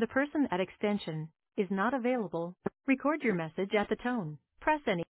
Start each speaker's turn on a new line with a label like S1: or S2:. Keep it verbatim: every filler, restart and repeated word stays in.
S1: The person at extension is not available. Record your message at the tone. Press any